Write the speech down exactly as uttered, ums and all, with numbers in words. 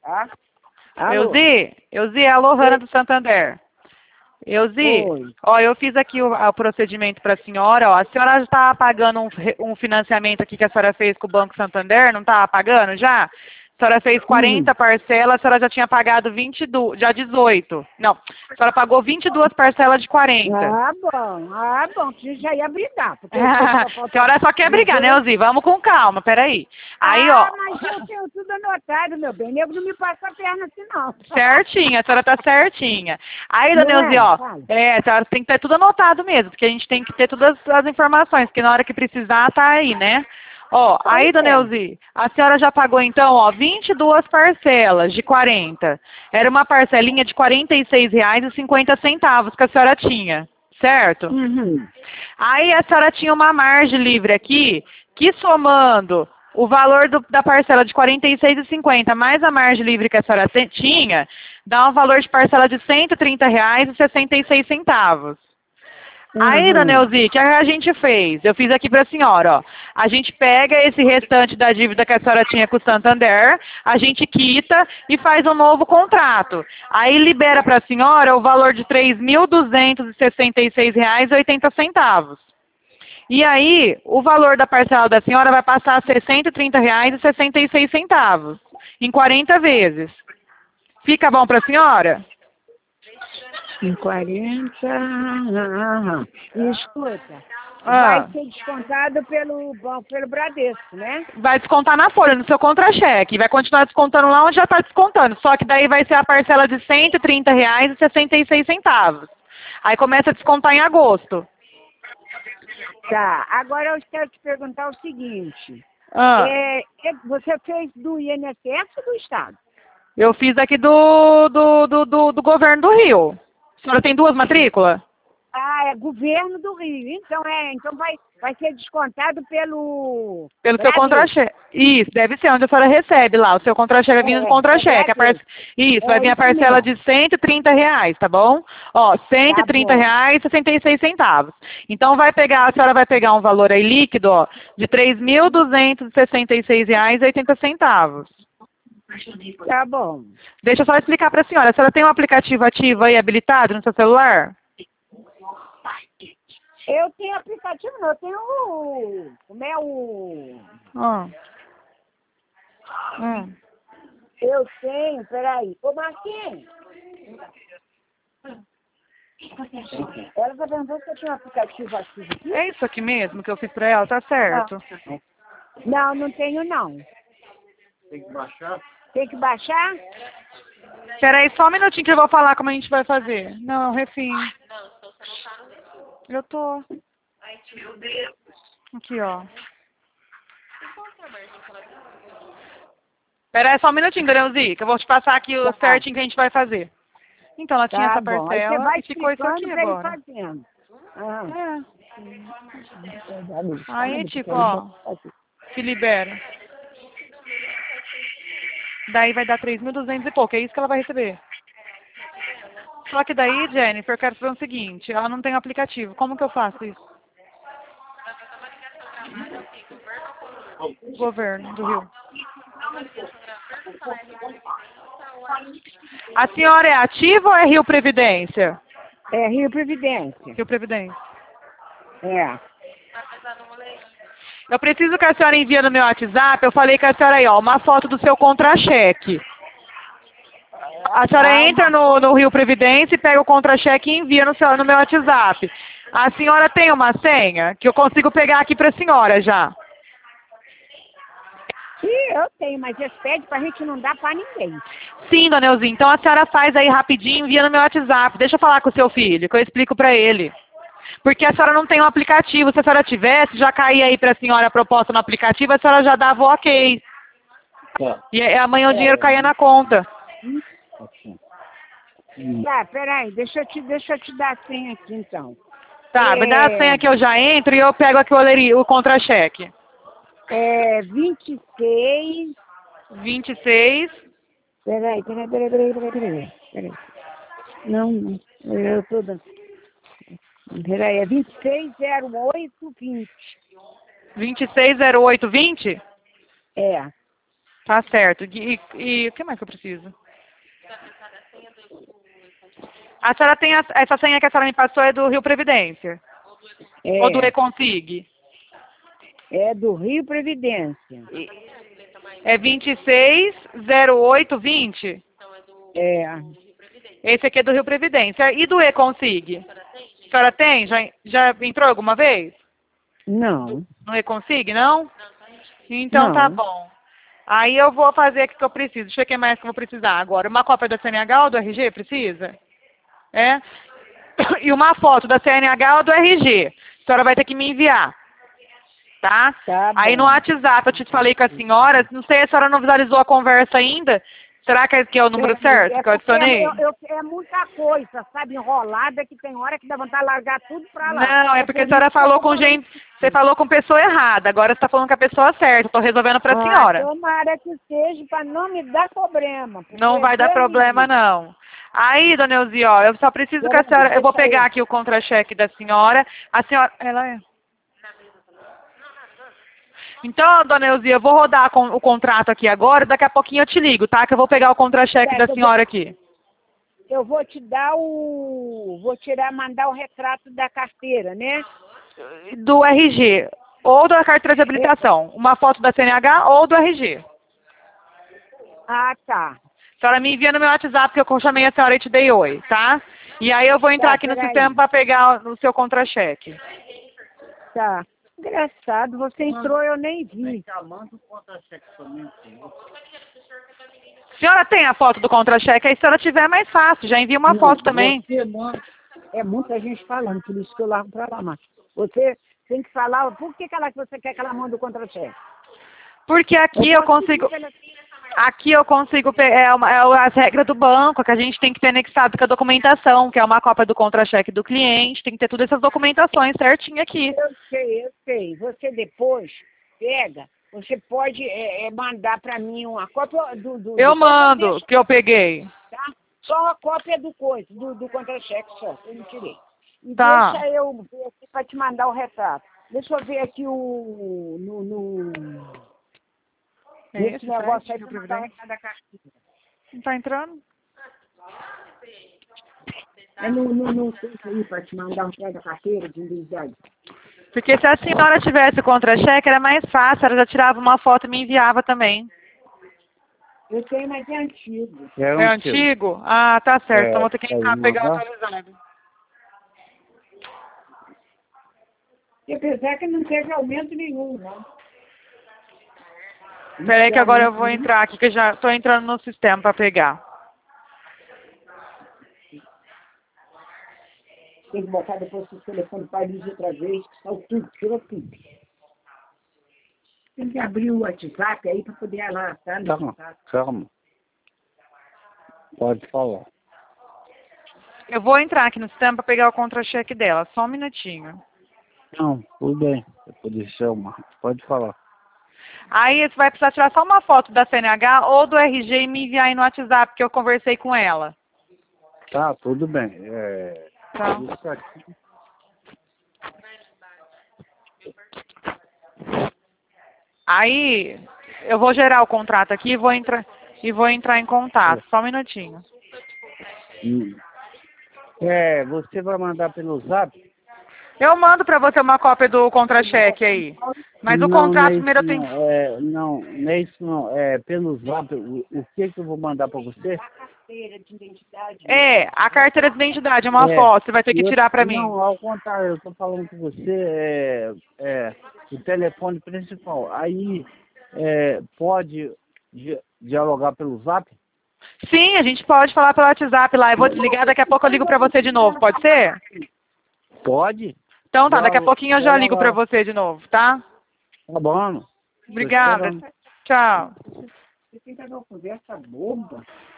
Tá? Alô? Euzi, Euzi, alô, Rana do Santander. Euzi, Oi. ó, eu fiz aqui o, o procedimento para a senhora, ó. A senhora já estava pagando um, re- um financiamento aqui que a senhora fez com o Banco Santander, não estava pagando já? A senhora fez Uhum. quarenta parcelas, a senhora já tinha pagado vinte e duas, já dezoito. Não, a senhora pagou vinte e duas parcelas de quarenta. Ah, bom. Ah, bom. Você já ia brigar, porque eu sei que só A falta senhora só quer brigar, né, dezoito. Euzi? Vamos com calma, peraí. Aí, Ah, ó, mas eu tenho tudo anotado, meu bem. Nego não me passa a perna assim, não. certinha, a senhora tá certinha. Aí, dona Não Euzi, é? ó, Fala. é, a senhora tem que ter tudo anotado mesmo, porque a gente tem que ter todas as informações, porque na hora que precisar, tá aí, né? Ó, aí, Pois dona é. Euzi, a senhora já pagou, então, ó, vinte e duas parcelas de quarenta. Era uma parcelinha de quarenta e seis reais e cinquenta centavos que a senhora tinha, certo? Uhum. Aí a senhora tinha uma margem livre aqui, que somando o valor do- da parcela de quarenta e seis e cinquenta mais a margem livre que a senhora te- tinha, dá um valor de parcela de cento e trinta reais e sessenta e seis centavos. Aí, dona Uhum. Elzi, o que a gente fez? Eu fiz aqui para a senhora, ó. A gente pega esse restante da dívida que a senhora tinha com o Santander, a gente quita e faz um novo contrato. Aí libera para a senhora o valor de três mil duzentos e sessenta e seis reais e oitenta centavos. E aí, o valor da parcela da senhora vai passar a ser cento e trinta reais e sessenta e seis centavos, em quarenta vezes. Fica bom para a senhora? Em quarenta. Aham. E escuta, vai Ah, ser descontado pelo, bom, pelo Bradesco, né? vai descontar na folha, no seu contra-cheque. Vai continuar descontando lá onde já está descontando. Só que daí vai ser a parcela de cento e trinta reais e sessenta e seis centavos. Aí começa a descontar em agosto. Tá. Agora eu quero te perguntar o seguinte. Ah, É, é- você fez do I N S S ou do Estado? eu fiz aqui do, do, do, do, do governo do Rio. A senhora tem duas matrículas? Ah, é governo do Rio. Então é, então vai, vai ser descontado pelo Pelo seu Bradesco. contra-cheque. Isso, deve ser onde a senhora recebe lá. O seu contra-cheque vai vir no É, é contra-cheque. A par- Bradesco. Isso, vai É vir a isso parcela mesmo. de cento e trinta reais, tá bom? Ó, cento e Tá trinta bom. reais e sessenta e seis centavos. Então vai pegar, a senhora vai pegar um valor aí líquido, ó, de três mil duzentos e sessenta e seis reais e oitenta centavos. Tá bom. Deixa eu só explicar para a senhora. A senhora tem um aplicativo ativo aí habilitado no seu celular? Eu tenho aplicativo, não, eu tenho o. Como é o. Ah. Hum. Eu tenho, peraí. Ô Marquinhos, ela tá perguntando se eu tinha um aplicativo ativo aqui? É isso aqui mesmo que eu fiz para ela, tá Não. certo. Não, não tenho não. Tem que baixar? Espera aí só um minutinho que eu vou falar como a gente vai fazer. Não, refim. Eu tô. Aqui, ó. Espera aí só um minutinho, Danielzinho, que eu vou te passar aqui o Tá. certinho que a gente vai fazer. Então, ela tinha Tá essa bom. Aí você parcela vai e ficou isso explicando aqui pra ele agora. fazendo. Ah. É. Aí, Sabe, tipo, porque ele ó, vai fazer. se libera. Daí vai dar três mil e duzentos e pouco, é isso que ela vai receber. Só que daí, Jennifer, eu quero saber o seguinte, ela não tem aplicativo. Como que eu faço isso? Governo do Rio. A senhora é ativa ou é Rio Previdência? É Rio Previdência. Rio Previdência. É. Eu preciso que a senhora envie no meu WhatsApp, eu falei com a senhora aí, ó, uma foto do seu contra-cheque. A senhora Ah, entra uma no, no Rio Previdência e pega o contra-cheque e envia no, seu, no meu WhatsApp. A senhora tem uma senha que eu consigo pegar aqui para a senhora já. Ih, eu tenho, mas eles pedem pra gente não dar pra ninguém. Sim, dona Elzinha. Então a senhora faz aí rapidinho e envia no meu WhatsApp. Deixa eu falar com o seu filho, que eu explico para ele. Porque a senhora não tem um aplicativo. Se a senhora tivesse, já caía aí para a senhora a proposta no aplicativo, a senhora já dava o ok. E aí, amanhã o dinheiro É. caía na conta. Tá, peraí, deixa eu te, deixa eu te dar a senha aqui então. Tá, me dá a É, senha que eu já entro e eu pego aqui o, oleri- o contra-cheque. é vinte e seis. vinte e seis. Peraí, peraí, peraí, peraí, peraí, peraí. peraí. Não, não, eu tô dando. Peraí, é vinte e seis zero oito vinte. vinte e seis zero oito vinte? É. Tá certo. E, e o que mais que eu preciso? A senhora tem a, essa senha que a senhora me passou é do Rio Previdência? Ou do É, Reconsig? é do Rio Previdência. É vinte e seis zero oito vinte? É, Esse aqui é do Rio Previdência. E do Reconsig? A senhora tem? Já, já entrou alguma vez? não, No Reconsig, não? Então tá não. bom. Aí eu vou fazer o que eu preciso. Deixa eu ver o que mais que eu vou precisar agora. Uma cópia da C N H ou do R G? Precisa? É? E uma foto da C N H ou do R G. A senhora vai ter que me enviar. Tá? Tá Aí no bom. WhatsApp eu te falei com a senhora. Não sei, a senhora não visualizou a conversa ainda? Será que é, que é o número certo É que eu porque é, adicionei? eu- eu- é muita coisa, sabe, enrolada, que tem hora que dá vontade de largar tudo pra lá. Não, é É porque a por senhora isso que eu falou tô com falando. gente. Você falou com pessoa errada. Agora você está falando com a pessoa certa. Estou resolvendo para a Ah, senhora. tomara que seja, para não me dar problema. Porque Não vai dar Deus me problema, livre. não. Aí, dona Elzi, ó, eu só preciso que a Peraí, senhora... Eu vou deixa pegar eu. aqui o contra-cheque da senhora. A senhora... Ela é... Então, dona Elzi, eu vou rodar com o contrato aqui agora. Daqui a pouquinho eu te ligo, tá? Que eu vou pegar o contra-cheque da Certo, eu vou, senhora aqui. eu vou te dar o. Vou tirar, mandar o retrato da carteira, né? Do R G. Ou da carteira de É- habilitação. Uma foto da C N H ou do R G. Ah, tá. A senhora me envia no meu WhatsApp, que eu chamei a senhora e te dei oi, tá? E aí eu vou entrar Tá, aqui no peraí. sistema para pegar o seu contra-cheque. Tá. Engraçado, você entrou, eu nem vi. A senhora tem a foto do contra-cheque? Aí se ela tiver, é mais fácil. Já envia uma foto também. Você manda. É muita gente falando, por isso que eu largo pra lá, mas você tem que falar por que, que ela, você quer que ela mande o contra-cheque. Porque aqui eu posso consigo... pedir pela- Aqui eu consigo... pe- É, uma, é as regras do banco, que a gente tem que ter anexado com a documentação, que é uma cópia do contra-cheque do cliente. Tem que ter todas essas documentações certinho aqui. Eu sei, eu sei. Você depois pega, você pode é, é, mandar para mim uma cópia do... do, Eu do só pra mando, deixar, que eu peguei. tá? Só uma cópia do coisa, do, do contra-cheque só, que eu não tirei. E Tá. deixa eu ver aqui para te mandar o retrato. Deixa eu ver aqui o... No, no, É nesse esse negócio site, aí Rio para mandar o Previdência? recado da carteira. Não tá entrando? É no, no, no texto aí para te mandar o recado da carteira de identidade. Porque se a senhora tivesse o contra-cheque, era mais fácil. Ela já tirava uma foto e me enviava também. Eu tenho, mas é antigo. É É um tio. antigo? Ah, tá certo. Então É, vou ter que pode entrar pegar mandar? atualizado. E apesar que não teve aumento nenhum, não. Peraí que agora eu vou entrar aqui, que eu já estou entrando no sistema para pegar. Tem que botar depois o telefone para eles outra vez, que saiu tudo, tirou tudo. Tem que abrir o WhatsApp aí para poder lá, tá? No Calma, WhatsApp. calma. Pode falar. Eu vou entrar aqui no sistema para pegar o contra-cheque dela. Só um minutinho. Não, tudo bem. Pode chamar. Pode falar. Aí você vai precisar tirar só uma foto da C N H ou do R G e me enviar aí no WhatsApp, que eu conversei com ela. Tá, tudo bem. É, Tá. isso aqui. Aí eu vou gerar o contrato aqui e vou entrar, e vou entrar em contato. Só um minutinho. hum, É, você vai mandar pelo zap? Eu mando para você uma cópia do contra-cheque aí. Mas o não, contrato não é primeiro eu isso tenho... não. É, não, não é isso não. É pelo zap. O, o que que eu vou mandar para você? Carteira de identidade. É, a carteira de identidade é uma É, foto. Você vai ter que eu- tirar para mim. Não, ao contrário, eu estou falando com você, é, é, o telefone principal. Aí, é, pode di- dialogar pelo zap? Sim, a gente pode falar pelo WhatsApp lá. Eu vou desligar, daqui a pouco eu ligo para você de novo. Pode ser? Pode? Então tá, daqui a Dialoga- pouquinho eu já ligo para dialogar. você de novo, tá? Tá bom. Tô Obrigada. esperando. Tchau. Você tem que dar uma conversa boba.